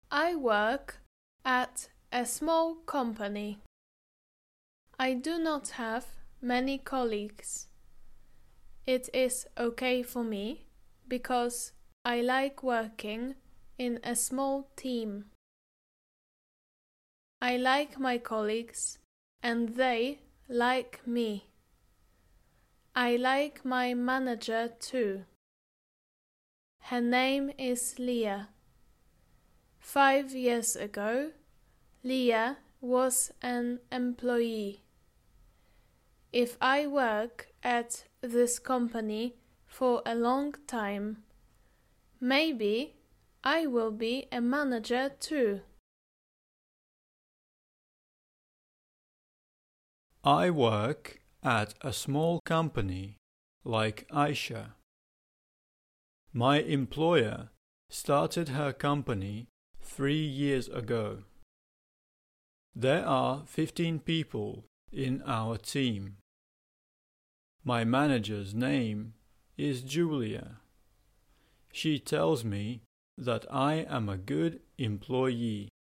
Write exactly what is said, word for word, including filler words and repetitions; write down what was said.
I work at a small company. I do not have many colleagues. It is okay for me because I like working in a small team. I like my colleagues and they like me. I like my manager too. Her name is Leah. Five years ago, Leah was an employee. If I work at this company for a long time, maybe I will be a manager too. I work at a small company like Aisha. My employer started her company three years ago. There are fifteen people in our team. My manager's name is Julia. She tells me that I am a good employee.